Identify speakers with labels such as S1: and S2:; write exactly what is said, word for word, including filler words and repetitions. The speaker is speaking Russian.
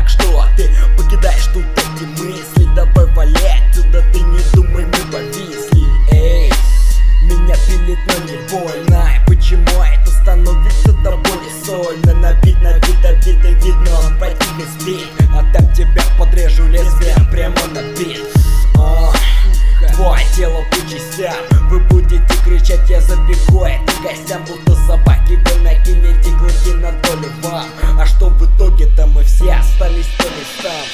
S1: Так что ты покидаешь тут эти мысли, давай валяй отсюда, ты не думай, мы повисли. Эй, меня пилит, но не больно. И почему это становится до боли сольно? На вид, на вид, на вид, и видно, он по тебе спит. А там тебя подрежу лезвием прямо на бит. О, твое тело по частям, вы будете кричать, я забегу этим гостям, будто собаки, вы накинете клыки на долю вам. А что в итоге-то мы все остались по местам.